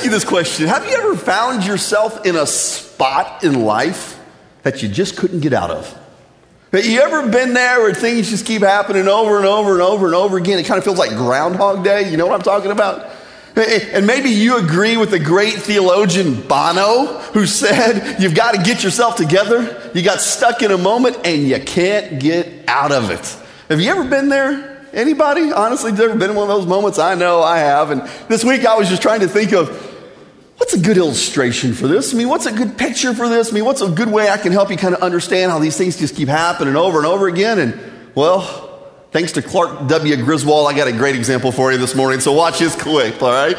ask you this question. Have you ever found yourself in a spot in life that you just couldn't get out of? Have you ever been there where things just keep happening over and over and over and over again? It kind of feels like Groundhog Day. You know what I'm talking about? And maybe you agree with the great theologian Bono, who said, you've got to get yourself together. You got stuck in a moment and you can't get out of it. Have you ever been there? Anybody? Honestly, ever been in one of those moments? I know I have. And this week I was just trying to think of, what's a good illustration for this? I mean, what's a good picture for this? I mean, what's a good way I can help you kind of understand how these things just keep happening over and over again? And, well, thanks to Clark W. Griswold, I got a great example for you this morning. So watch this quick, all right?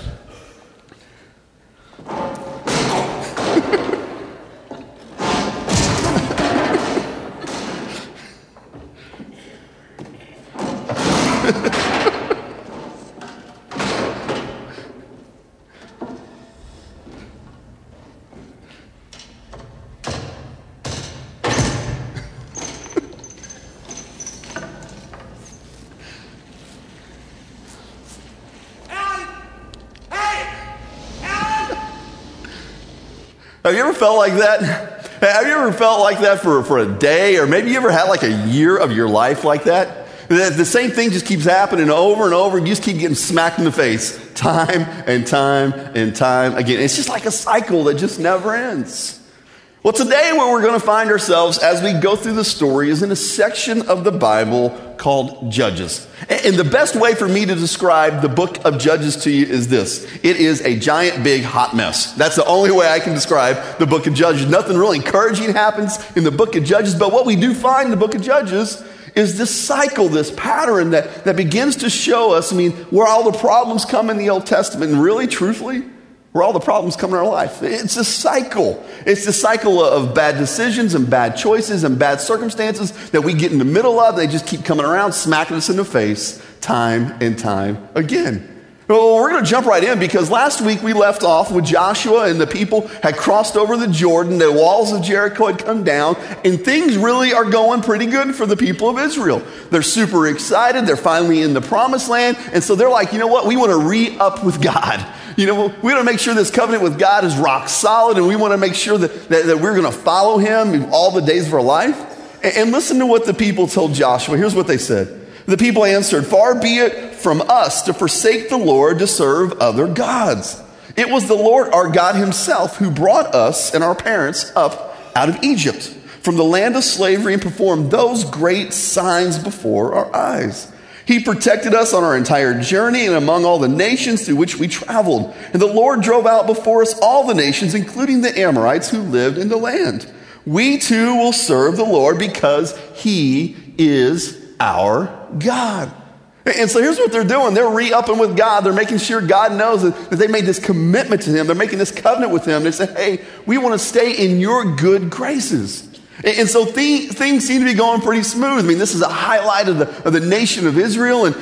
Have you ever felt like that? Have you ever felt like that for a day? Or maybe you ever had like a year of your life like that? The same thing just keeps happening over and over. You just keep getting smacked in the face time and time and time again. It's just like a cycle that just never ends. Well, today where we're going to find ourselves as we go through the story is in a section of the Bible called Judges. And the best way for me to describe the book of Judges to you is this. It is a giant, big, hot mess. That's the only way I can describe the book of Judges. Nothing really encouraging happens in the book of Judges, but what we do find in the book of Judges is this cycle, this pattern that begins to show us, where all the problems come in the Old Testament, and really, truthfully, where all the problems come in our life. It's a cycle. It's the cycle of bad decisions and bad choices and bad circumstances that we get in the middle of. They just keep coming around, smacking us in the face time and time again. Well, we're going to jump right in because last week we left off with Joshua and the people had crossed over the Jordan. The walls of Jericho had come down and things really are going pretty good for the people of Israel. They're super excited. They're finally in the promised land. And so they're like, you know what? We want to re-up with God. We want to make sure this covenant with God is rock solid, and we want to make sure that we're going to follow him all the days of our life. And listen to what the people told Joshua. Here's what they said. The people answered, "Far be it from us to forsake the Lord to serve other gods. It was the Lord our God himself who brought us and our parents up out of Egypt, from the land of slavery, and performed those great signs before our eyes. He protected us on our entire journey and among all the nations through which we traveled. And the Lord drove out before us all the nations, including the Amorites who lived in the land. We too will serve the Lord because he is our God." And so here's what they're doing. They're re-upping with God. They're making sure God knows that they made this commitment to him. They're making this covenant with him. They say, hey, we want to stay in your good graces. And so things seem to be going pretty smooth. This is a highlight of the nation of Israel.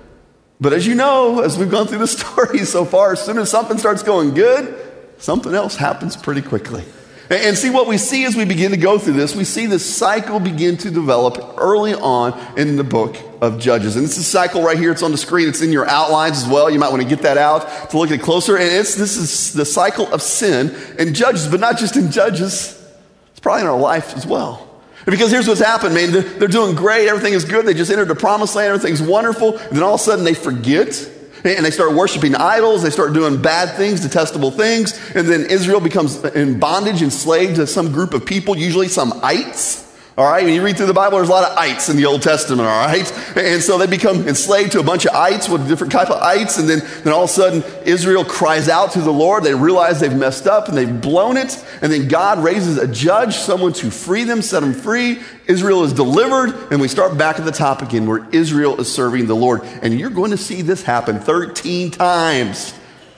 But as you know, as we've gone through the story so far, as soon as something starts going good, something else happens pretty quickly. And see, what we see as we begin to go through this, we see this cycle begin to develop early on in the book of Judges. And this is a cycle right here. It's on the screen. It's in your outlines as well. You might want to get that out to look at it closer. And this is the cycle of sin in Judges, but not just in Judges. It's probably in our life as well. Because here's what's happened, man. They're doing great. Everything is good. They just entered the promised land. Everything's wonderful. And then all of a sudden they forget. And they start worshiping idols. They start doing bad things, detestable things. And then Israel becomes in bondage, enslaved to some group of people, usually some ites. All right, when you read through the Bible, there's a lot of ites in the Old Testament, all right? And so they become enslaved to a bunch of ites, with different type of ites, and then all of a sudden, Israel cries out to the Lord. They realize they've messed up and they've blown it, and then God raises a judge, someone to free them, set them free. Israel is delivered, and we start back at the top again, where Israel is serving the Lord. And you're going to see this happen 13 times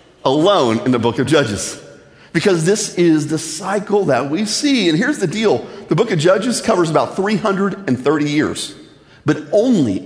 alone in the book of Judges. Because this is the cycle that we see. And here's the deal. The book of Judges covers about 330 years. But only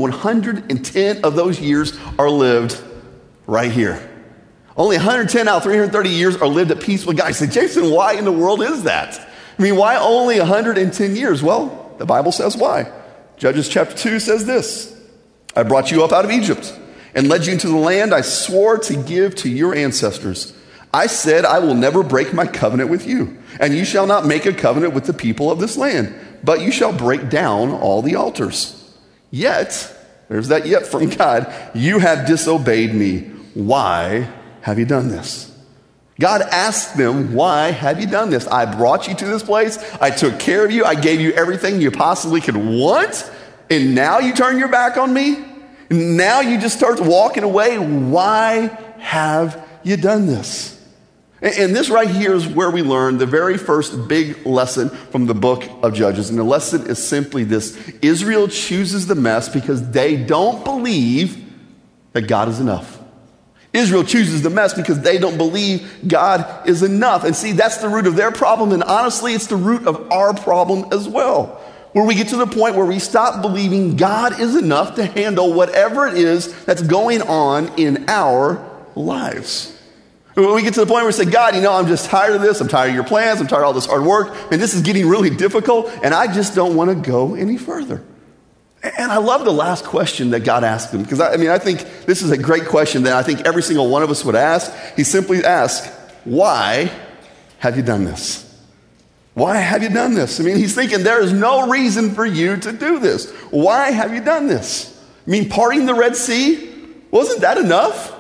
110 of those years are lived right here. Only 110 out of 330 years are lived at peace with God. You say, Jason, why in the world is that? Why only 110 years? Well, the Bible says why. Judges chapter 2 says this. I brought you up out of Egypt. and led you into the land I swore to give to your ancestors. I said, I will never break my covenant with you, and you shall not make a covenant with the people of this land, but you shall break down all the altars. Yet, there's that yet from God, you have disobeyed me. Why have you done this? God asked them, why have you done this? I brought you to this place. I took care of you. I gave you everything you possibly could want. And now you turn your back on me? Now you just start walking away. Why have you done this? And this right here is where we learn the very first big lesson from the book of Judges. And the lesson is simply this. Israel chooses the mess because they don't believe that God is enough. Israel chooses the mess because they don't believe God is enough. And see, that's the root of their problem. And honestly, it's the root of our problem as well. Where we get to the point where we stop believing God is enough to handle whatever it is that's going on in our lives. When we get to the point where we say, God, I'm just tired of this. I'm tired of your plans. I'm tired of all this hard work. And this is getting really difficult. And I just don't want to go any further. And I love the last question that God asked them. Because I think this is a great question that I think every single one of us would ask. He simply asked, why have you done this? Why have you done this? He's thinking there is no reason for you to do this. Why have you done this? Parting the Red Sea, wasn't that enough?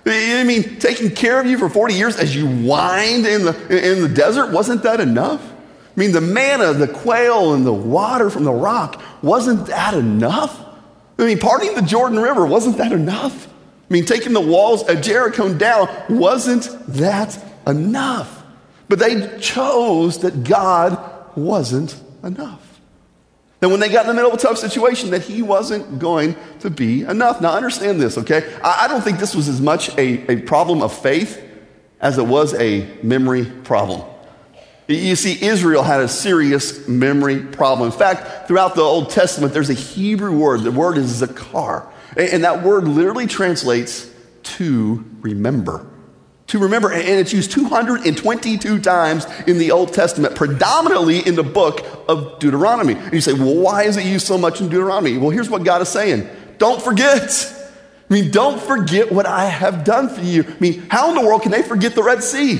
Taking care of you for 40 years as you whined in the desert, wasn't that enough? The manna, the quail, and the water from the rock, wasn't that enough? Parting the Jordan River, wasn't that enough? Taking the walls of Jericho down, wasn't that enough? But they chose that God wasn't enough. And when they got in the middle of a tough situation, that he wasn't going to be enough. Now understand this, okay? I don't think this was as much a problem of faith as it was a memory problem. You see, Israel had a serious memory problem. In fact, throughout the Old Testament, there's a Hebrew word. The word is zakar. And that word literally translates to remember. To remember, and it's used 222 times in the Old Testament, predominantly in the book of Deuteronomy. And you say, well, why is it used so much in Deuteronomy? Well, here's what God is saying. Don't forget. Don't forget what I have done for you. How in the world can they forget the Red Sea?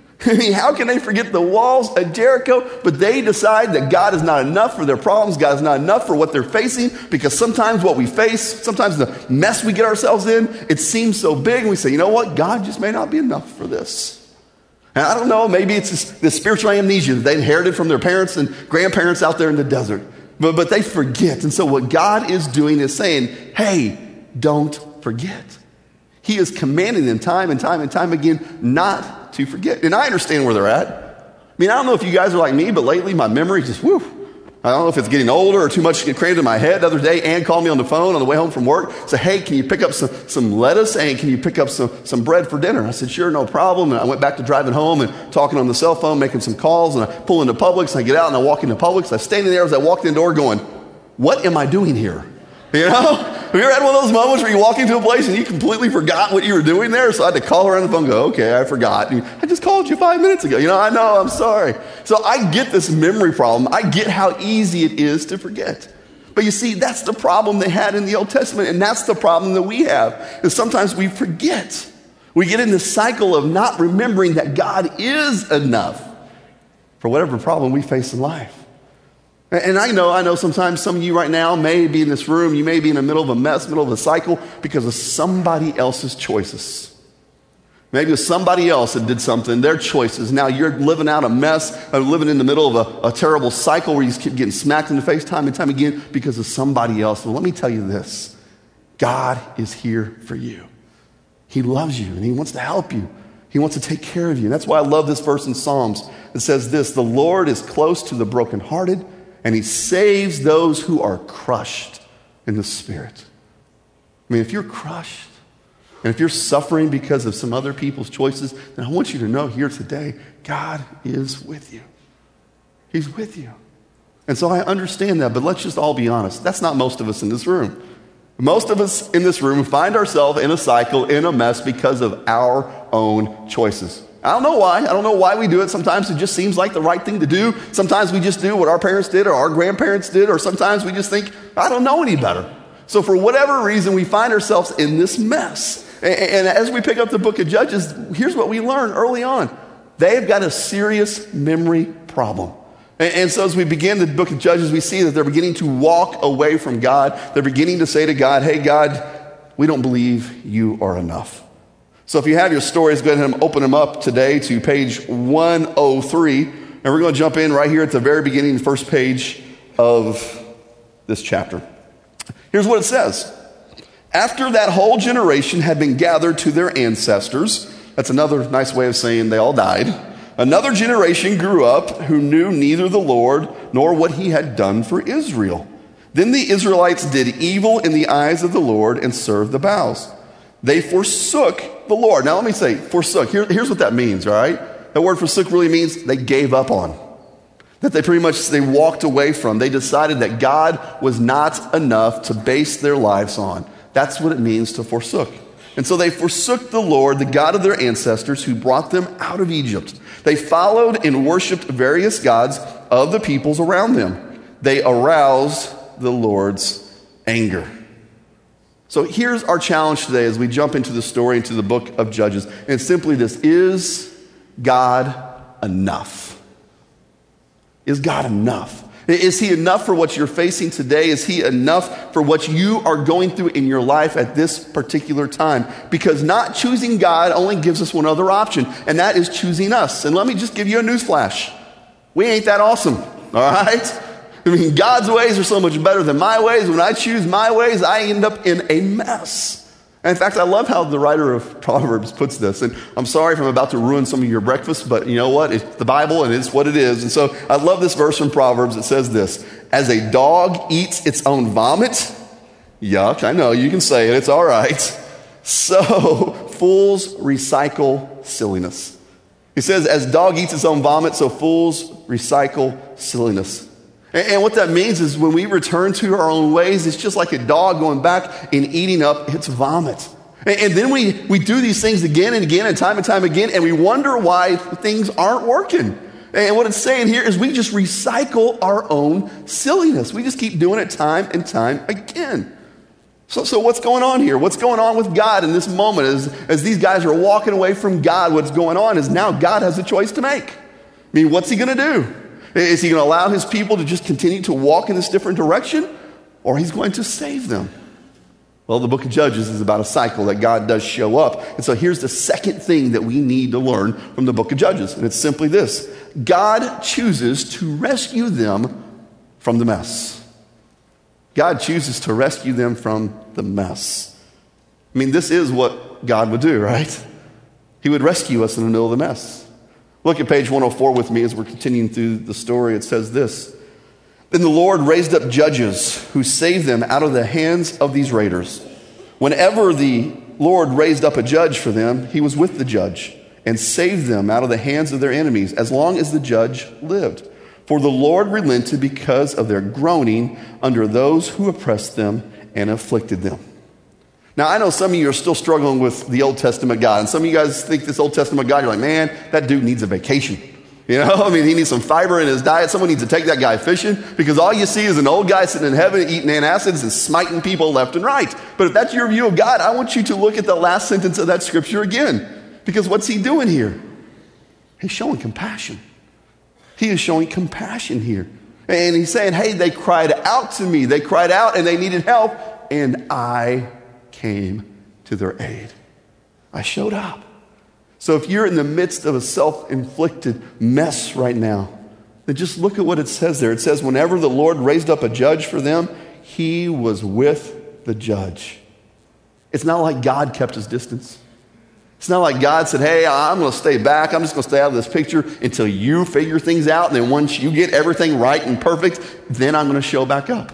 How can they forget the walls of Jericho? But they decide that God is not enough for their problems. God is not enough for what they're facing, because sometimes what we face, sometimes the mess we get ourselves in, it seems so big. And we say, you know what? God just may not be enough for this. And I don't know, maybe it's this spiritual amnesia that they inherited from their parents and grandparents out there in the desert. But they forget. And so what God is doing is saying, hey, don't forget. He is commanding them time and time and time again not to forget. And I understand where they're at. I don't know if you guys are like me, but lately my memory just, I don't know if it's getting older or too much crammed in my head. The other day, Ann called me on the phone on the way home from work. Said, hey, can you pick up some lettuce, and can you pick up some bread for dinner? I said, sure, no problem. And I went back to driving home and talking on the cell phone, making some calls, and I pull into Publix, and I get out and I walk into Publix. I'm standing there as I walked in the door going, what am I doing here? Have you ever had one of those moments where you walk into a place and you completely forgot what you were doing there? So I had to call her on the phone and go, okay, I forgot. I just called you 5 minutes ago. I know, I'm sorry. So I get this memory problem. I get how easy it is to forget. But you see, that's the problem they had in the Old Testament, and that's the problem that we have. And sometimes we forget. We get in this cycle of not remembering that God is enough for whatever problem we face in life. And I know sometimes some of you right now may be in this room, you may be in the middle of a mess, middle of a cycle, because of somebody else's choices. Maybe it was somebody else that did something, their choices. Now you're living out a mess, or living in the middle of a terrible cycle where you just keep getting smacked in the face time and time again because of somebody else. Well, let me tell you this. God is here for you. He loves you, and he wants to help you. He wants to take care of you. And that's why I love this verse in Psalms. It says this, the Lord is close to the brokenhearted, and he saves those who are crushed in the spirit. If you're crushed, and if you're suffering because of some other people's choices, then I want you to know here today, God is with you. He's with you. And so I understand that, but let's just all be honest. That's not most of us in this room. Most of us in this room find ourselves in a cycle, in a mess, because of our own choices. I don't know why. I don't know why we do it. Sometimes it just seems like the right thing to do. Sometimes we just do what our parents did or our grandparents did, or sometimes we just think, I don't know any better. So for whatever reason, we find ourselves in this mess. And as we pick up the book of Judges, here's what we learn early on. They've got a serious memory problem. And so as we begin the book of Judges, we see that they're beginning to walk away from God. They're beginning to say to God, hey, God, we don't believe you are enough. So if you have your stories, go ahead and open them up today to page 103. And we're going to jump in right here at the very beginning, the first page of this chapter. Here's what it says. After that whole generation had been gathered to their ancestors, that's another nice way of saying they all died, another generation grew up who knew neither the Lord nor what he had done for Israel. Then the Israelites did evil in the eyes of the Lord and served the Baals. They forsook the Lord. Now let me say, forsook. Here's what that means, all right? That word forsook really means they gave up on. That they walked away from. They decided that God was not enough to base their lives on. That's what it means to forsook. And so they forsook the Lord, the God of their ancestors, who brought them out of Egypt. They followed and worshiped various gods of the peoples around them. They aroused the Lord's anger. So here's our challenge today as we jump into the story, into the book of Judges. And it's simply this: is God enough? Is God enough? Is he enough for what you're facing today? Is he enough for what you are going through in your life at this particular time? Because not choosing God only gives us one other option, and that is choosing us. And let me just give you a newsflash. We ain't that awesome, all right? I mean, God's ways are so much better than my ways. When I choose my ways, I end up in a mess. And in fact, I love how the writer of Proverbs puts this. And I'm sorry if I'm about to ruin some of your breakfast, but you know what? It's the Bible and it's what it is. And so I love this verse from Proverbs. It says this: as a dog eats its own vomit, yuck, I know, you can say it, it's all right, so fools recycle silliness. He says, as dog eats its own vomit, so fools recycle silliness. And what that means is when we return to our own ways, it's just like a dog going back and eating up its vomit. And then we do these things again and again and time again, and we wonder why things aren't working. And what it's saying here is we just recycle our own silliness. We just keep doing it time and time again. So what's going on here? What's going on with God in this moment? As these guys are walking away from God, what's going on is now God has a choice to make. I mean, what's he going to do? Is he going to allow his people to just continue to walk in this different direction? Or he's going to save them? Well, the book of Judges is about a cycle that God does show up. And so here's the second thing that we need to learn from the book of Judges. And it's simply this: God chooses to rescue them from the mess. God chooses to rescue them from the mess. I mean, this is what God would do, right? He would rescue us in the middle of the mess. Look at page 104 with me as we're continuing through the story. It says this: then the Lord raised up judges who saved them out of the hands of these raiders. Whenever the Lord raised up a judge for them, he was with the judge and saved them out of the hands of their enemies as long as the judge lived. For the Lord relented because of their groaning under those who oppressed them and afflicted them. Now, I know some of you are still struggling with the Old Testament God. And some of you guys think this Old Testament God, you're like, man, that dude needs a vacation. You know, I mean, he needs some fiber in his diet. Someone needs to take that guy fishing, because all you see is an old guy sitting in heaven eating antacids and smiting people left and right. But if that's your view of God, I want you to look at the last sentence of that scripture again. Because what's he doing here? He's showing compassion. He is showing compassion here. And he's saying, hey, they cried out to me. They cried out and they needed help. And I came to their aid. I showed up. So if you're in the midst of a self-inflicted mess right now, then just look at what it says there. It says, whenever the Lord raised up a judge for them, he was with the judge. It's not like God kept his distance. It's not like God said, hey, I'm going to stay back. I'm just going to stay out of this picture until you figure things out. And then once you get everything right and perfect, then I'm going to show back up.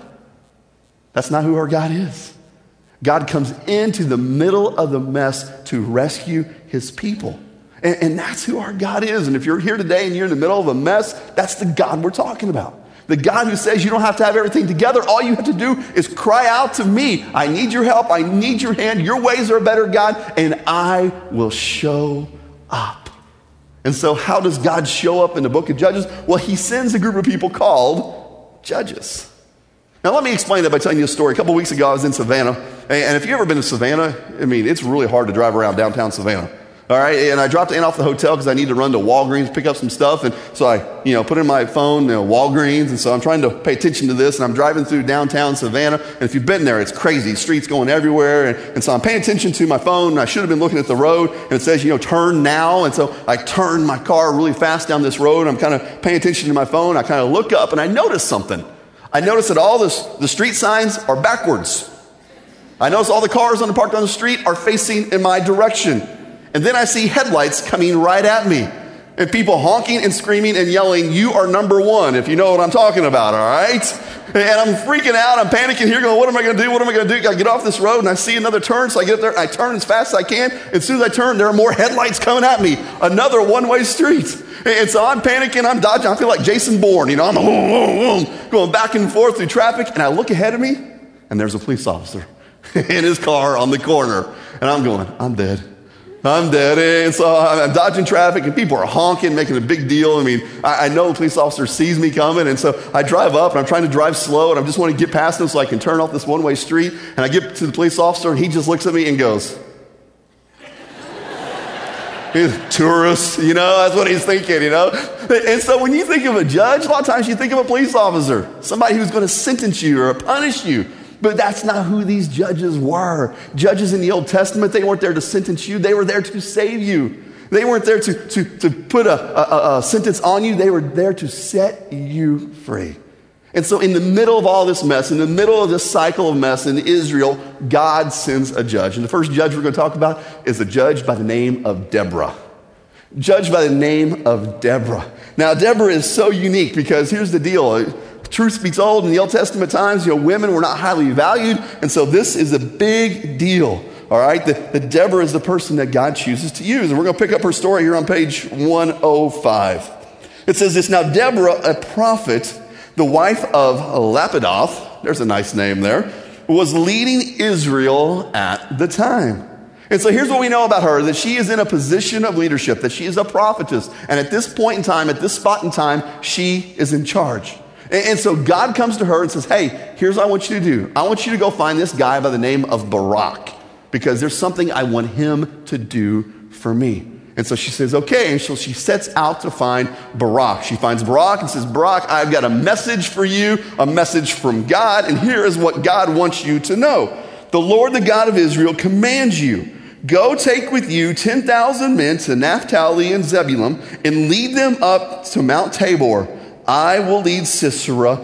That's not who our God is. God comes into the middle of the mess to rescue his people. And that's who our God is. And if you're here today and you're in the middle of a mess, that's the God we're talking about. The God who says you don't have to have everything together. All you have to do is cry out to me. I need your help. I need your hand. Your ways are better, God, and I will show up. And so how does God show up in the book of Judges? Well, he sends a group of people called judges. Now, let me explain that by telling you a story. A couple weeks ago, I was in Savannah. And if you've ever been to Savannah, I mean, it's really hard to drive around downtown Savannah. All right, and I dropped in off the hotel because I need to run to Walgreens, pick up some stuff. And so I, put in my phone, Walgreens. And so I'm trying to pay attention to this. And I'm driving through downtown Savannah. And if you've been there, it's crazy. Streets going everywhere. And so I'm paying attention to my phone. And I should have been looking at the road. And it says, turn now. And so I turn my car really fast down this road. I'm kind of paying attention to my phone. I kind of look up and I notice something. I notice that all the street signs are backwards. I notice all the cars parked on the street are facing in my direction. And then I see headlights coming right at me. And people honking and screaming and yelling, "You are number one," if you know what I'm talking about, all right? And I'm freaking out. I'm panicking here going, what am I going to do? What am I going to do? I get off this road and I see another turn. So I get up there and I turn as fast as I can. As soon as I turn, there are more headlights coming at me. Another one-way street. And so I'm panicking. I'm dodging. I feel like Jason Bourne. I'm going back and forth through traffic. And I look ahead of me and there's a police officer in his car on the corner. And I'm going, I'm dead. And so I'm dodging traffic and people are honking, making a big deal. I mean, I know the police officer sees me coming. And so I drive up and I'm trying to drive slow and I just want to get past him so I can turn off this one-way street. And I get to the police officer and he just looks at me and goes, he's a tourist, that's what he's thinking, And so when you think of a judge, a lot of times you think of a police officer, somebody who's going to sentence you or punish you. But that's not who these judges were. Judges in the Old Testament, they weren't there to sentence you. They were there to save you. They weren't there to put a sentence on you. They were there to set you free. And so in the middle of all this mess, in the middle of this cycle of mess in Israel, God sends a judge. And the first judge we're going to talk about is a judge by the name of Deborah. Judge by the name of Deborah. Now, Deborah is so unique because here's the deal. Truth be told, in the Old Testament times, women were not highly valued. And so this is a big deal. All right. The Deborah is the person that God chooses to use. And we're going to pick up her story here on page 105. It says this: "Now Deborah, a prophet, the wife of Lapidoth," there's a nice name there, "was leading Israel at the time." And so here's what we know about her, that she is in a position of leadership, that she is a prophetess. And at this point in time, at this spot in time, she is in charge. And so God comes to her and says, hey, here's what I want you to do. I want you to go find this guy by the name of Barak, because there's something I want him to do for me. And so she says, okay. And so she sets out to find Barak. She finds Barak and says, Barak, I've got a message for you, a message from God. And here is what God wants you to know. The Lord, the God of Israel, commands you, go take with you 10,000 men to Naphtali and Zebulun and lead them up to Mount Tabor. I will lead Sisera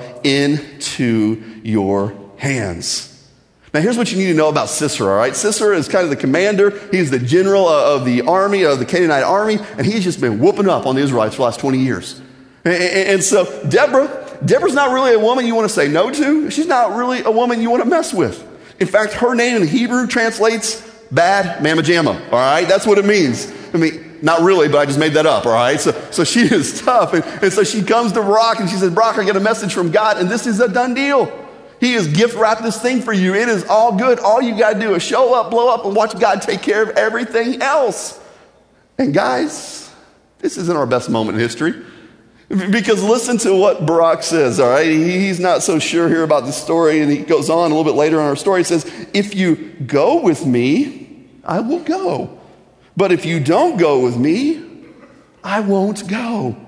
into your hands. Now, here's what you need to know about Sisera, all right? Sisera is kind of the commander. He's the general of the army, of the Canaanite army, and he's just been whooping up on the Israelites for the last 20 years. And so Deborah's not really a woman you want to say no to. She's not really a woman you want to mess with. In fact, her name in Hebrew translates bad mamma jamma, all right? That's what it means. I mean, not really, but I just made that up, all right? So she is tough. And so she comes to Barak and she says, Barak, I get a message from God, and this is a done deal. He has gift wrapped this thing for you. It is all good. All you got to do is show up, blow up, and watch God take care of everything else. And guys, this isn't our best moment in history. Because listen to what Barak says, all right? He's not so sure here about the story, and he goes on a little bit later in our story. He says, if you go with me, I will go. But if you don't go with me, I won't go.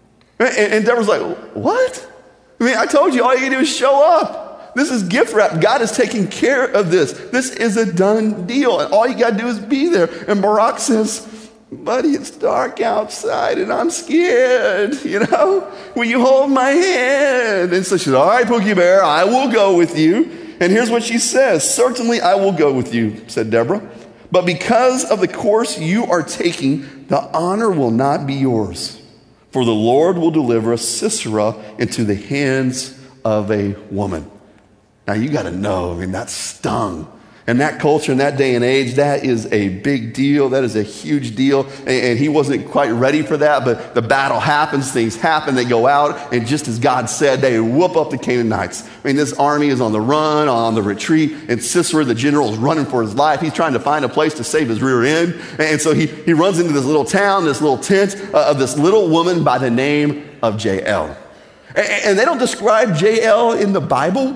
And Deborah's like, what? I mean, I told you all you gotta do is show up. This is gift wrap. God is taking care of this. This is a done deal. And all you gotta do is be there. And Barak says, buddy, it's dark outside and I'm scared, Will you hold my hand? And so she said, all right, Pookie Bear, I will go with you. And here's what she says. Certainly I will go with you, said Deborah. But because of the course you are taking, the honor will not be yours. For the Lord will deliver Sisera into the hands of a woman. Now you got to know, that stung. In that culture, in that day and age, that is a big deal. That is a huge deal. And he wasn't quite ready for that, but the battle happens, things happen, they go out, and just as God said, they whoop up the Canaanites. This army is on the run, on the retreat, and Sisera, the general, is running for his life. He's trying to find a place to save his rear end. And so he runs into this little town, this little tent of this little woman by the name of Jael. And they don't describe Jael in the Bible,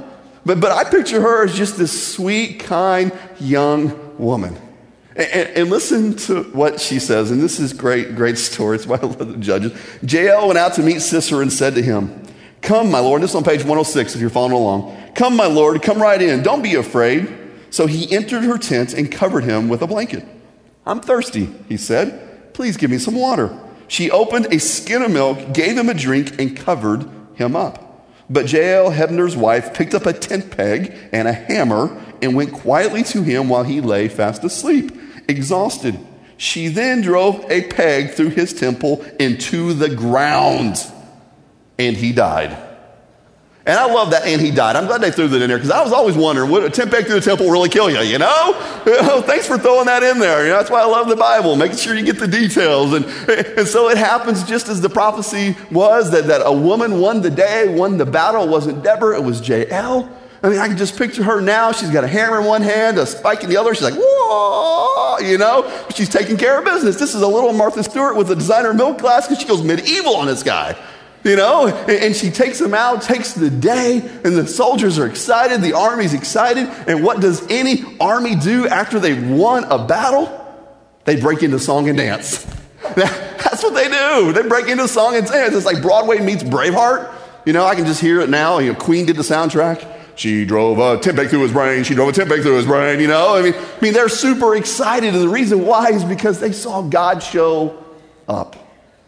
But I picture her as just this sweet, kind, young woman. And listen to what she says, and this is great story. It's why I love the Judges. Jael went out to meet Sisera and said to him, "Come, my Lord." This is on page 106 if you're following along. "Come, my Lord, come right in. Don't be afraid." So he entered her tent and covered him with a blanket. "I'm thirsty," he said. "Please give me some water." She opened a skin of milk, gave him a drink, and covered him up. But Jael, Hebner's wife, picked up a tent peg and a hammer and went quietly to him while he lay fast asleep, exhausted. She then drove a peg through his temple into the ground, and he died. And I love that, and he died. I'm glad they threw that in there, because I was always wondering, would a tent peg through the temple really kill you, you know? Thanks for throwing that in there. That's why I love the Bible, making sure you get the details. And so it happens just as the prophecy was, that a woman won the day, won the battle. It wasn't Deborah, it was Jael. I mean, I can just picture her now. She's got a hammer in one hand, a spike in the other. She's like, whoa, She's taking care of business. This is a little Martha Stewart with a designer milk glass, because she goes medieval on this guy. And she takes him out, takes the day, and the soldiers are excited, the army's excited, and what does any army do after they've won a battle? They break into song and dance. That's what they do. They break into song and dance. It's like Broadway meets Braveheart. I can just hear it now. Queen did the soundtrack. She drove a tent peg through his brain. She drove a tent peg through his brain, I mean, they're super excited, and the reason why is because they saw God show up.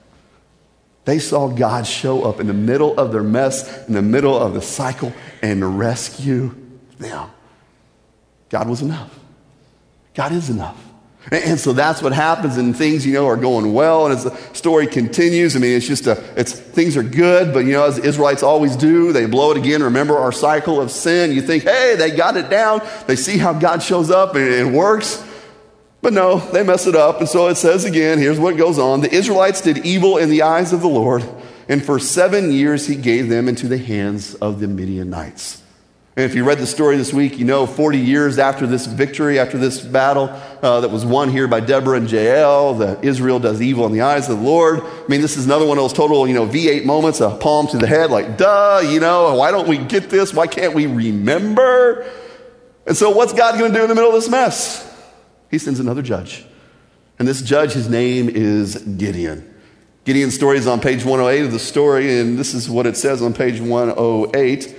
They saw God show up in the middle of their mess, in the middle of the cycle, and rescue them. God was enough. God is enough. And so that's what happens, and things, are going well. And as the story continues, I mean, things are good, but as the Israelites always do, they blow it again. Remember our cycle of sin. You think, hey, they got it down. They see how God shows up and it works. But no, they mess it up. And so it says again, here's what goes on. The Israelites did evil in the eyes of the Lord, and for 7 years he gave them into the hands of the Midianites. And if you read the story this week, 40 years after this victory, after this battle that was won here by Deborah and Jael, that Israel does evil in the eyes of the Lord. I mean, this is another one of those total, V8 moments, a palm to the head, like, duh, why don't we get this? Why can't we remember? And so what's God going to do in the middle of this mess? He sends another judge. And this judge, his name is Gideon. Gideon's story is on page 108 of the story, and this is what it says on page 108.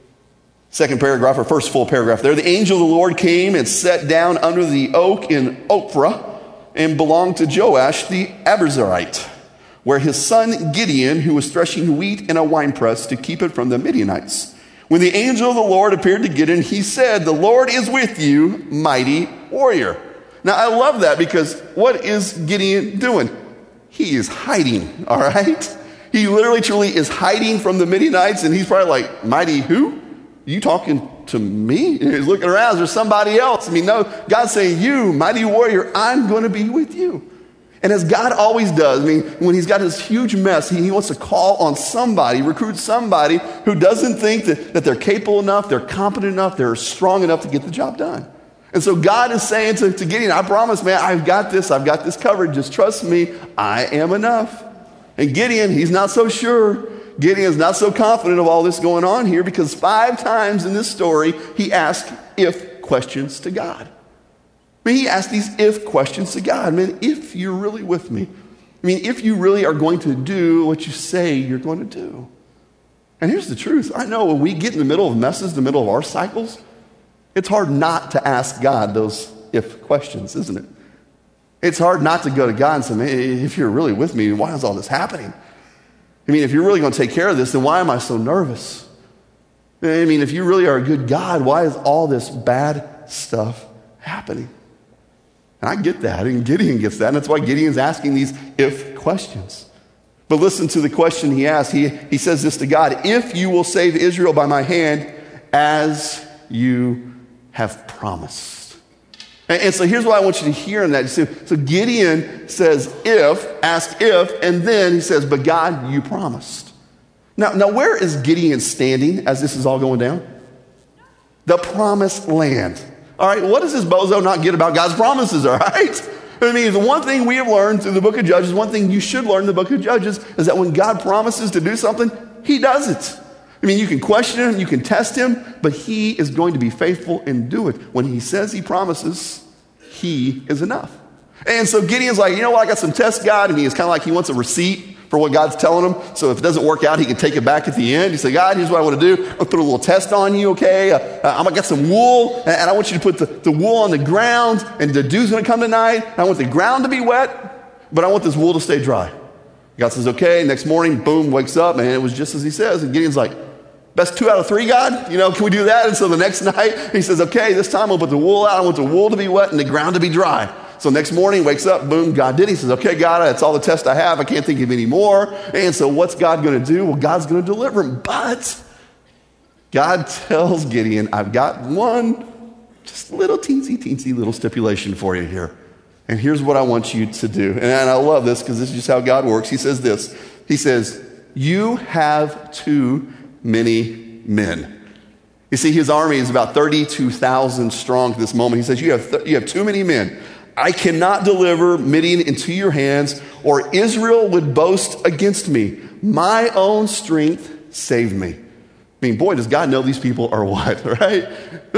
Second paragraph, or first full paragraph there. The angel of the Lord came and sat down under the oak in Ophrah and belonged to Joash the Abiezrite, where his son Gideon, who was threshing wheat in a winepress to keep it from the Midianites. When the angel of the Lord appeared to Gideon, he said, "The Lord is with you, mighty warrior." Now, I love that, because what is Gideon doing? He is hiding, all right? He literally, truly is hiding from the Midianites, and he's probably like, mighty who? You talking to me? And he's looking around, there's somebody else. I mean, no, God's saying, you, mighty warrior, I'm going to be with you. And as God always does, I mean, when he's got this huge mess, he wants to call on somebody, recruit somebody who doesn't think that they're capable enough, they're competent enough, they're strong enough to get the job done. And so God is saying to Gideon, I promise, man, I've got this covered. Just trust me, I am enough. And Gideon, he's not so sure. Gideon's not so confident of all this going on here, because 5 times in this story, he asked if questions to God. I mean, he asked these if questions to God. I mean, if you're really with me. I mean, if you really are going to do what you say you're going to do. And here's the truth. I know when we get in the middle of messes, the middle of our cycles, it's hard not to ask God those if questions, isn't it? It's hard not to go to God and say, man, if you're really with me, why is all this happening? I mean, if you're really going to take care of this, then why am I so nervous? I mean, if you really are a good God, why is all this bad stuff happening? And I get that, and Gideon gets that, and that's why Gideon's asking these if questions. But listen to the question he asked. He says this to God, if you will save Israel by my hand, as you have promised. And so here's what I want you to hear in that. So Gideon says asked if, and then he says, but God, you promised. Now where is Gideon standing as this is all going down? The promised land. All right, what does this bozo not get about God's promises, all right? I mean, the one thing we have learned through the book of Judges, one thing you should learn in the book of Judges, is that when God promises to do something, he does it. I mean, you can question him, you can test him, but he is going to be faithful and do it. When he says he promises, he is enough. And so Gideon's like, you know what, I got some tests, God, and he is kind of like he wants a receipt for what God's telling him. So if it doesn't work out, he can take it back at the end. He said, God, here's what I want to do. I'm going to put a little test on you, okay? I'm going to get some wool, and I want you to put the wool on the ground, and the dew's going to come tonight. And I want the ground to be wet, but I want this wool to stay dry. God says, okay. Next morning, boom, wakes up, and it was just as he says. And Gideon's like, best 2 out of 3, God? You know, can we do that? And so the next night, he says, okay, this time I'll put the wool out. I want the wool to be wet and the ground to be dry. So next morning, wakes up, boom, God did it. He says, okay, God, that's all the test I have. I can't think of any more. And so what's God going to do? Well, God's going to deliver him. But God tells Gideon, I've got one just little teensy little stipulation for you here. And here's what I want you to do. And I love this because this is just how God works. He says this. He says, you have too many men. You see, his army is about 32,000 strong at this moment. He says, you have too many men. I cannot deliver Midian into your hands, or Israel would boast against me. My own strength saved me. I mean, boy, does God know these people are what, right?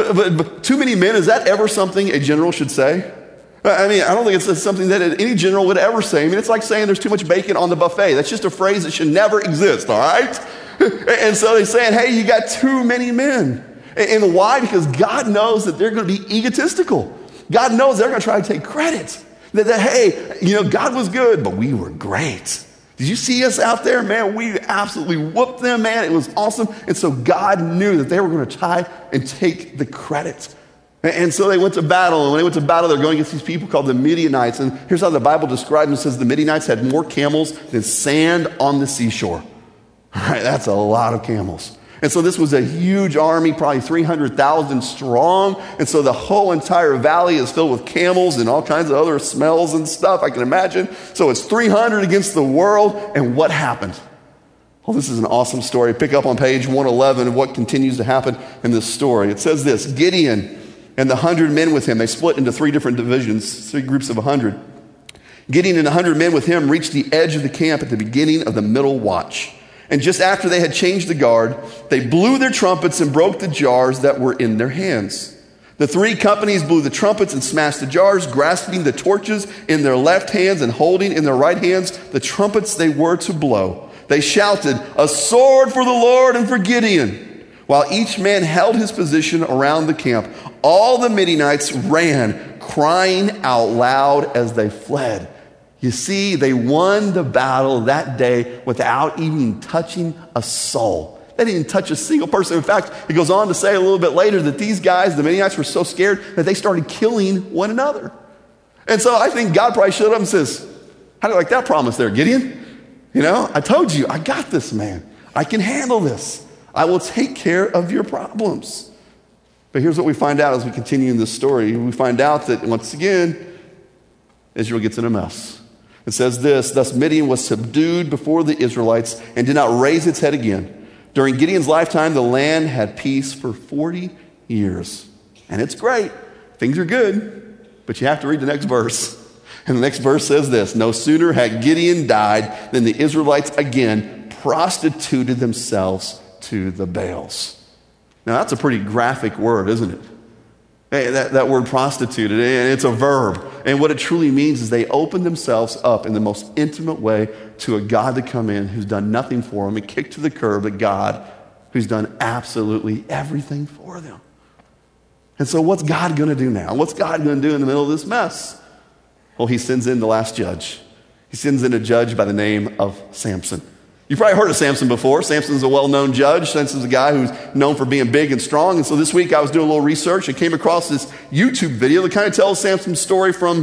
But too many men, is that ever something a general should say? I mean, I don't think it's something that any general would ever say. I mean, it's like saying there's too much bacon on the buffet. That's just a phrase that should never exist, all right? And so they're saying, hey, you got too many men. And why? Because God knows that they're going to be egotistical. God knows they're going to try to take credit. That, hey, you know, God was good, but we were great. Did you see us out there? Man, we absolutely whooped them, man. It was awesome. And so God knew that they were going to try and take the credit. And so they went to battle. And when they went to battle, they're going against these people called the Midianites. And here's how the Bible describes them. It says the Midianites had more camels than sand on the seashore. All right, that's a lot of camels. And so this was a huge army, probably 300,000 strong. And so the whole entire valley is filled with camels and all kinds of other smells and stuff I can imagine. So it's 300 against the world. And what happened? Well, this is an awesome story. Pick up on page 111 of what continues to happen in this story. It says this, Gideon and the 100 men with him, they split into 3 different divisions, 3 groups of 100. Gideon and 100 men with him reached the edge of the camp at the beginning of the middle watch. And just after they had changed the guard, they blew their trumpets and broke the jars that were in their hands. The 3 companies blew the trumpets and smashed the jars, grasping the torches in their left hands and holding in their right hands the trumpets they were to blow. They shouted, "A sword for the Lord and for Gideon!" While each man held his position around the camp, all the Midianites ran, crying out loud as they fled. You see, they won the battle that day without even touching a soul. They didn't even touch a single person. In fact, it goes on to say a little bit later that these guys, the Midianites, were so scared that they started killing one another. And so I think God probably showed up and says, how do you like that promise there, Gideon? You know, I told you, I got this, man. I can handle this. I will take care of your problems. But here's what we find out as we continue in this story. We find out that, once again, Israel gets in a mess. It says this, thus Midian was subdued before the Israelites and did not raise its head again. During Gideon's lifetime, the land had peace for 40 years. And it's great. Things are good. But you have to read the next verse. And the next verse says this, no sooner had Gideon died than the Israelites again prostituted themselves to the Baals. Now that's a pretty graphic word, isn't it? Hey, that word prostituted, and it's a verb. And what it truly means is they opened themselves up in the most intimate way to a God to come in who's done nothing for them and kicked to the curb a God who's done absolutely everything for them. And so what's God going to do now? What's God going to do in the middle of this mess? Well, he sends in the last judge. He sends in a judge by the name of Samson. You've probably heard of Samson before. Samson's a well-known judge. Samson's a guy who's known for being big and strong. And so this week I was doing a little research and came across this YouTube video that kind of tells Samson's story from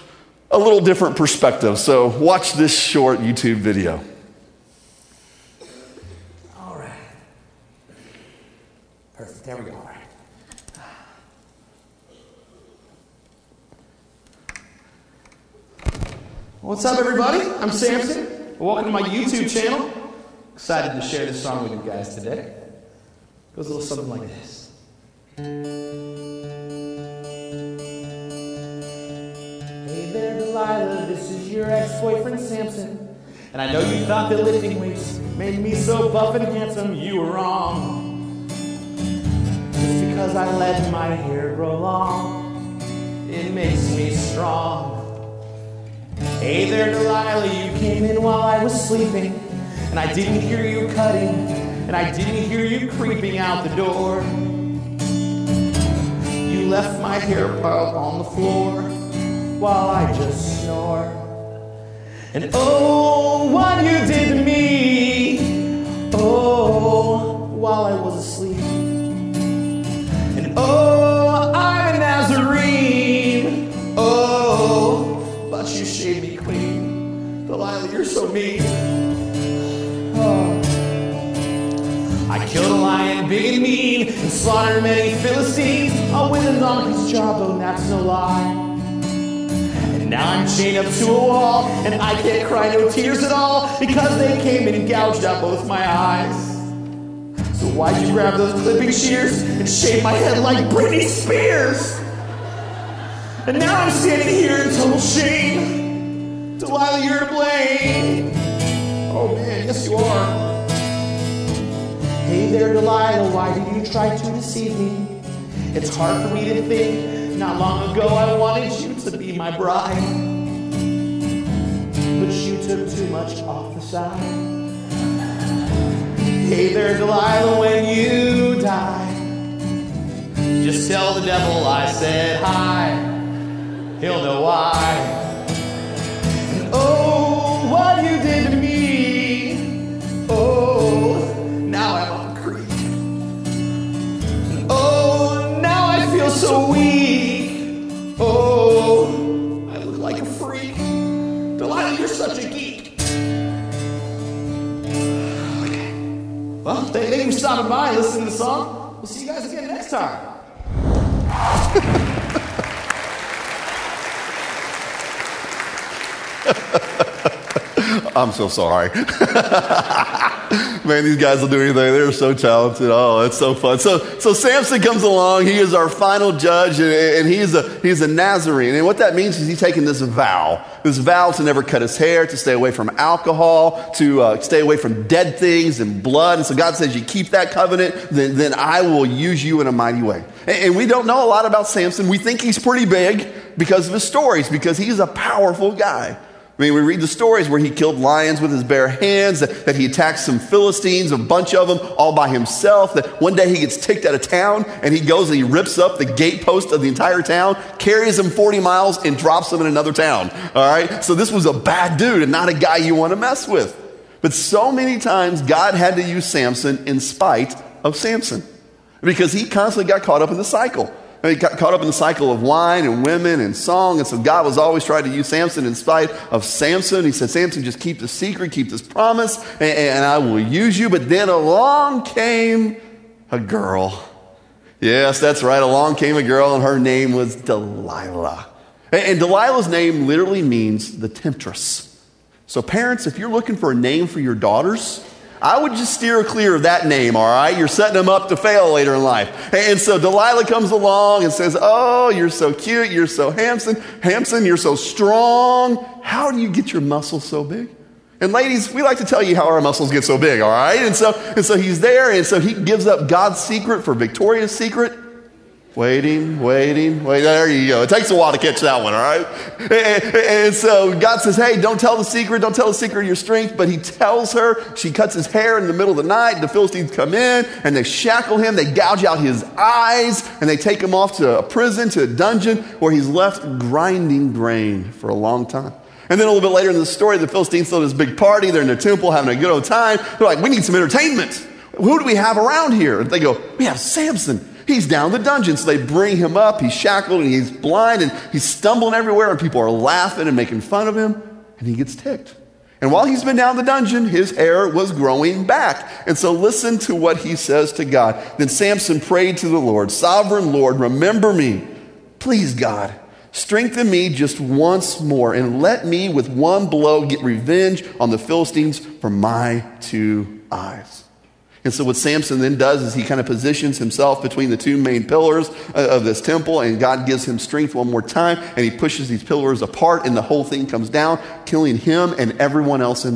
a little different perspective. So watch this short YouTube video. All right. Perfect. There we go. All right. What's up, everybody? I'm Samson. Welcome to my YouTube channel. Excited to share this song with you guys today. It goes a little something like this. Hey there, Delilah. This is your ex-boyfriend, Samson. And I know you thought that lifting weights made me so buff and handsome, you were wrong. Just because I let my hair grow long, it makes me strong. Hey there, Delilah, you came in while I was sleeping, and I didn't hear you cutting, and I didn't hear you creeping out the door. You left my hair piled on the floor while I just snore. And oh, what you did to me, oh, while I was asleep. And oh, I'm a Nazarene, oh, but you shaved me clean. Delilah, you're so mean. Oh. I killed a lion big and mean and slaughtered many Philistines. I'll win a donkey's jawbone, that's no lie. And now I'm chained up to a wall, and I can't cry no tears at all because they came and gouged out both my eyes. So why'd you grab those clipping shears and shave my head like Britney Spears? And now I'm standing here in total shame. Delilah, you're to blame. Oh man, yes you are. Hey there, Delilah, why did you try to deceive me? It's hard for me to think. Not long ago I wanted you to be my bride, but you took too much off the side. Hey there, Delilah, when you die, just tell the devil I said hi. He'll know why. And oh, what you did to me, oh, now I'm on the creek. And oh, now I feel so weak. Oh, I look like a freak. Delilah, you're such a geek. Okay. Well, thank you for stopping by and listening to the song. We'll see you guys again next time. I'm so sorry. Man, these guys will do anything. They're so talented. Oh, it's so fun. So Samson comes along. He is our final judge, and he's a Nazarene. And what that means is he's taking this vow to never cut his hair, to stay away from alcohol, to stay away from dead things and blood. And so God says, you keep that covenant, then I will use you in a mighty way. And we don't know a lot about Samson. We think he's pretty big because of his stories, because he's a powerful guy. I mean, we read the stories where he killed lions with his bare hands, that he attacked some Philistines, a bunch of them, all by himself, that one day he gets kicked out of town, and he goes and he rips up the gatepost of the entire town, carries them 40 miles, and drops them in another town. All right? So this was a bad dude and not a guy you want to mess with. But so many times, God had to use Samson in spite of Samson, because he constantly got caught up in the cycle. He got caught up in the cycle of wine and women and song. And so God was always trying to use Samson in spite of Samson. He said, Samson, just keep the secret, keep this promise, and I will use you. But then along came a girl. Yes, that's right. Along came a girl, and her name was Delilah. And Delilah's name literally means the temptress. So parents, if you're looking for a name for your daughters, I would just steer clear of that name, all right? You're setting them up to fail later in life. And so Delilah comes along and says, oh, you're so cute, you're so handsome, you're so strong. How do you get your muscles so big? And ladies, we like to tell you how our muscles get so big, all right? And so he's there, and so he gives up God's secret for Victoria's secret. Waiting. There you go. It takes a while to catch that one, all right? And so God says, hey, don't tell the secret of your strength. But he tells her. She cuts his hair in the middle of the night. The Philistines come in, and they shackle him. They gouge out his eyes, and they take him off to a prison, to a dungeon, where he's left grinding grain for a long time. And then a little bit later in the story, the Philistines throw this big party. They're in their temple having a good old time. They're like, we need some entertainment. Who do we have around here? And they go, we have Samson. He's down the dungeon. So they bring him up. He's shackled and he's blind and he's stumbling everywhere, and people are laughing and making fun of him, and he gets ticked. And while he's been down the dungeon, his hair was growing back. And so listen to what he says to God. Then Samson prayed to the Lord, sovereign Lord, remember me. Please, God, strengthen me just once more, and let me with one blow get revenge on the Philistines for my 2 eyes. And so what Samson then does is he kind of positions himself between the 2 main pillars of this temple, and God gives him strength one more time, and he pushes these pillars apart, and the whole thing comes down, killing him and everyone else in there,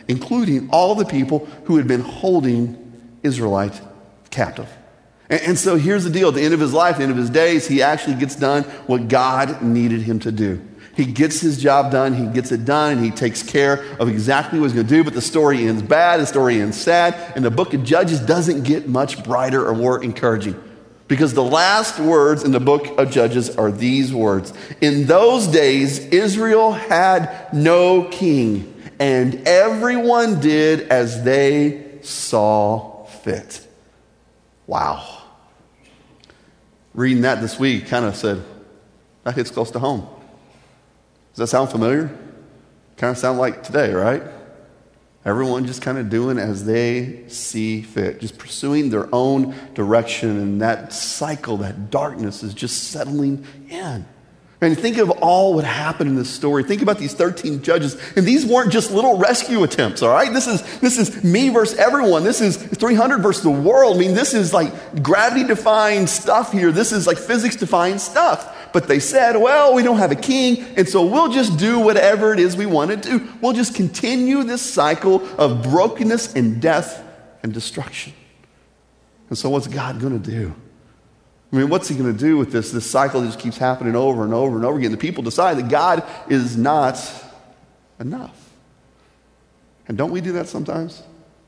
including all the people who had been holding Israelite captive. And so here's the deal. At the end of his life, at the end of his days, he actually gets done what God needed him to do. He gets his job done, he gets it done, and he takes care of exactly what he's going to do. But the story ends bad, the story ends sad, and the book of Judges doesn't get much brighter or more encouraging. Because the last words in the book of Judges are these words. In those days, Israel had no king, and everyone did as they saw fit. Wow. Reading that this week kind of said, that hits close to home. Does that sound familiar? Kind of sound like today, right? Everyone just kind of doing as they see fit, just pursuing their own direction, and that cycle, that darkness is just settling in. And think of all what happened in this story. Think about these 13 judges. And these weren't just little rescue attempts, all right? This is me versus everyone. This is 300 versus the world. I mean, this is like gravity-defying stuff here. This is like physics-defying stuff. But they said, well, we don't have a king, and so we'll just do whatever it is we want to do. We'll just continue this cycle of brokenness and death and destruction. And so what's God going to do? I mean, what's he going to do with this cycle that just keeps happening over and over and over again? The people decide that God is not enough. And don't we do that sometimes?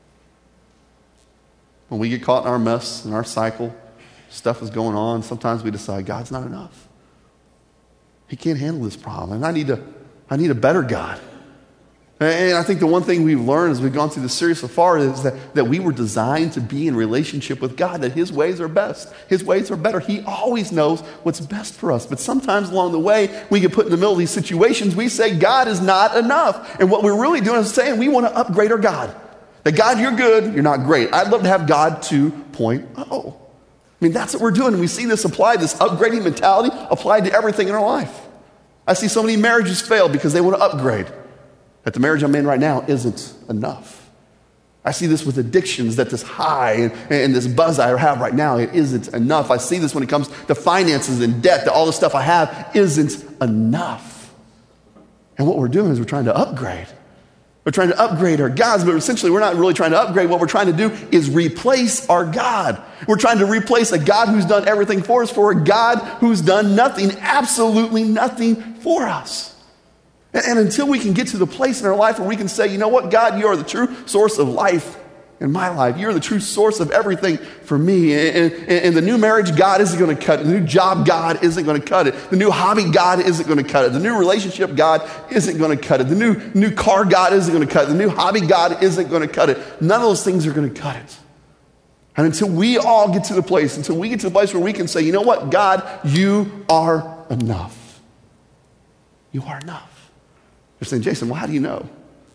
When we get caught in our mess, in our cycle, stuff is going on, sometimes we decide God's not enough. He can't handle this problem, and I need a better God. And I think the one thing we've learned as we've gone through this series so far is that we were designed to be in relationship with God, that his ways are best. His ways are better. He always knows what's best for us. But sometimes along the way, we get put in the middle of these situations, we say God is not enough. And what we're really doing is saying we want to upgrade our God. That God, you're good, you're not great. I'd love to have God 2.0. I mean, that's what we're doing. And we see this applied, this upgrading mentality applied to everything in our life. I see so many marriages fail because they want to upgrade. That the marriage I'm in right now isn't enough. I see this with addictions, that this high and this buzz I have right now, it isn't enough. I see this when it comes to finances and debt, that all the stuff I have isn't enough. And what we're doing is we're trying to upgrade. We're trying to upgrade our gods, but essentially we're not really trying to upgrade. What we're trying to do is replace our God. We're trying to replace a God who's done everything for us for a God who's done nothing, absolutely nothing for us. And until we can get to the place in our life where we can say, you know what, God, you are the true source of life in my life. You're the true source of everything for me. And the new marriage, God isn't going to cut it. The new job, God isn't going to cut it. The new hobby, God isn't going to cut it. The new relationship, God isn't going to cut it. The new car, God isn't going to cut it. The new hobby, God isn't going to cut it. None of those things are going to cut it. And until we all get to the place, until we get to the place where we can say, you know what, God, you are enough. You are enough. You're saying, Jason, well, how do you know?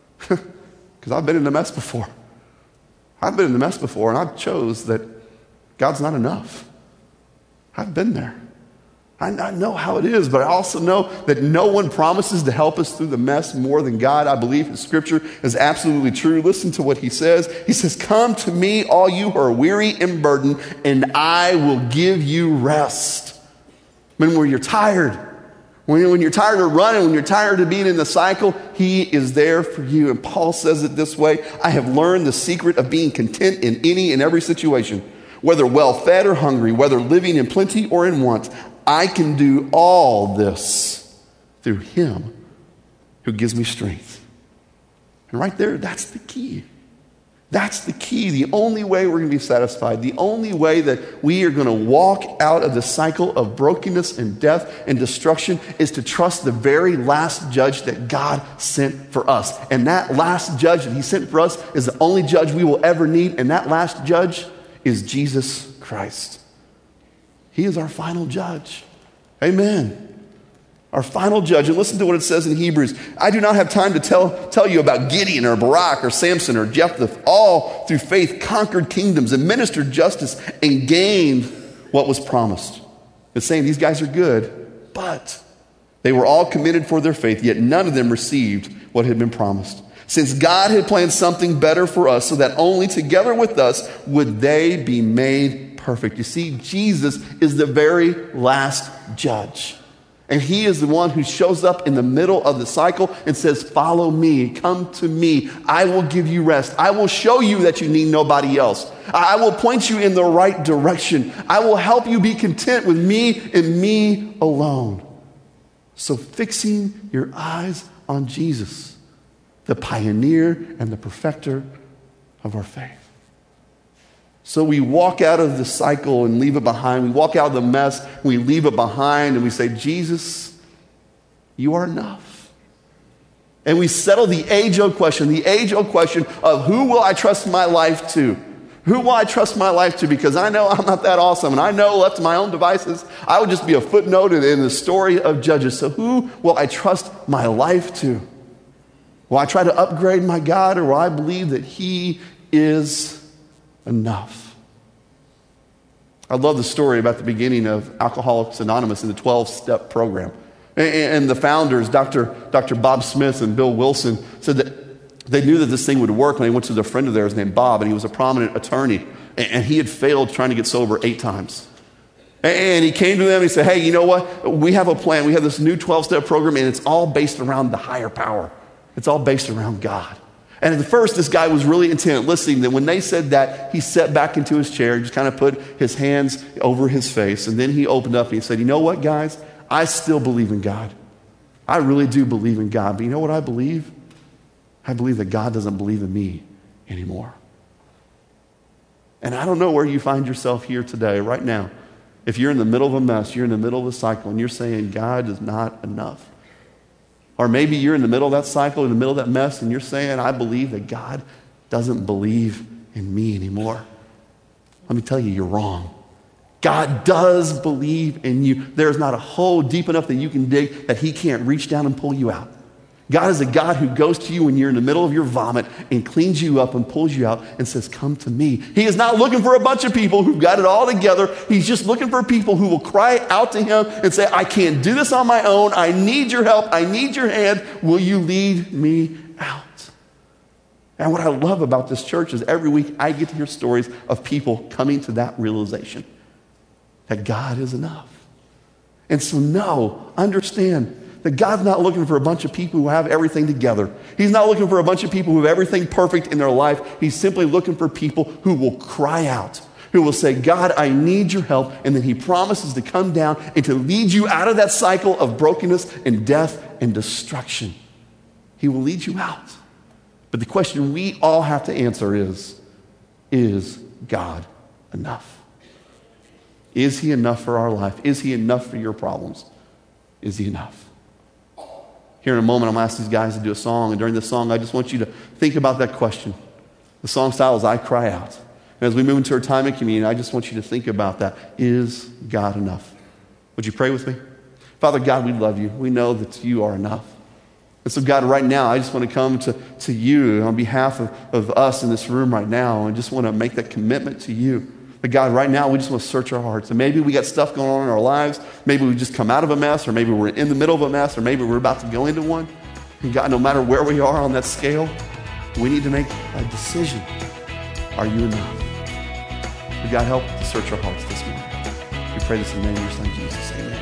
Because I've been in the mess before. I've been in the mess before, and I've chose that God's not enough. I've been there. I know how it is, but I also know that no one promises to help us through the mess more than God. I believe his scripture is absolutely true. Listen to what he says. He says, come to me, all you who are weary and burdened, and I will give you rest. When you're tired, when you're tired of running, when you're tired of being in the cycle, he is there for you. And Paul says it this way, I have learned the secret of being content in any and every situation, whether well-fed or hungry, whether living in plenty or in want. I can do all this through him who gives me strength. And right there, that's the key. That's the key. The only way we're going to be satisfied, the only way that we are going to walk out of the cycle of brokenness and death and destruction is to trust the very last judge that God sent for us. And that last judge that he sent for us is the only judge we will ever need. And that last judge is Jesus Christ. He is our final judge. Amen. Our final judge. And listen to what it says in Hebrews. I do not have time to tell you about Gideon or Barak or Samson or Jephthah. All through faith conquered kingdoms, administered justice, and gained what was promised. It's saying these guys are good, but they were all commended for their faith, yet none of them received what had been promised. Since God had planned something better for us, so that only together with us would they be made perfect. You see, Jesus is the very last judge. And he is the one who shows up in the middle of the cycle and says, follow me, come to me. I will give you rest. I will show you that you need nobody else. I will point you in the right direction. I will help you be content with me and me alone. So fixing your eyes on Jesus, the pioneer and the perfecter of our faith. So we walk out of the cycle and leave it behind. We walk out of the mess, we leave it behind, and we say, Jesus, you are enough. And we settle the age-old question of who will I trust my life to? Who will I trust my life to? Because I know I'm not that awesome, and I know left to my own devices, I would just be a footnote in the story of Judges. So who will I trust my life to? Will I try to upgrade my God, or will I believe that he is enough? I love the story about the beginning of Alcoholics Anonymous in the 12-step program. And the founders, Dr. Bob Smith and Bill Wilson, said that they knew that this thing would work when they went to a friend of theirs named Bob, and he was a prominent attorney, and he had failed trying to get sober 8 times. And he came to them and he said, hey, you know what? We have a plan. We have this new 12-step program, and it's all based around the higher power. It's all based around God. And at first, this guy was really intent listening. Then when they said that, he sat back into his chair and just kind of put his hands over his face. And then he opened up and he said, you know what, guys? I still believe in God. I really do believe in God. But you know what I believe? I believe that God doesn't believe in me anymore. And I don't know where you find yourself here today, right now. If you're in the middle of a mess, you're in the middle of a cycle, and you're saying, God is not enough. Or maybe you're in the middle of that cycle, in the middle of that mess, and you're saying, I believe that God doesn't believe in me anymore. Let me tell you, you're wrong. God does believe in you. There's not a hole deep enough that you can dig that he can't reach down and pull you out. God is a God who goes to you when you're in the middle of your vomit and cleans you up and pulls you out and says, come to me. He is not looking for a bunch of people who've got it all together. He's just looking for people who will cry out to him and say, I can't do this on my own. I need your help. I need your hand. Will you lead me out? And what I love about this church is every week I get to hear stories of people coming to that realization that God is enough. And so understand that God's not looking for a bunch of people who have everything together. He's not looking for a bunch of people who have everything perfect in their life. He's simply looking for people who will cry out, who will say, God, I need your help. And then he promises to come down and to lead you out of that cycle of brokenness and death and destruction. He will lead you out. But the question we all have to answer is God enough? Is he enough for our life? Is he enough for your problems? Is he enough? Here in a moment, I'm going to ask these guys to do a song. And during this song, I just want you to think about that question. The song's title is I Cry Out. And as we move into our time of communion, I just want you to think about that. Is God enough? Would you pray with me? Father God, we love you. We know that you are enough. And so God, right now, I just want to come to you on behalf of us in this room right now and just want to make that commitment to you. But God, right now, we just want to search our hearts. And maybe we got stuff going on in our lives. Maybe we just come out of a mess, or maybe we're in the middle of a mess, or maybe we're about to go into one. And God, no matter where we are on that scale, we need to make a decision. Are you enough? But God, help to search our hearts this morning. We pray this in the name of your son, Jesus. Amen.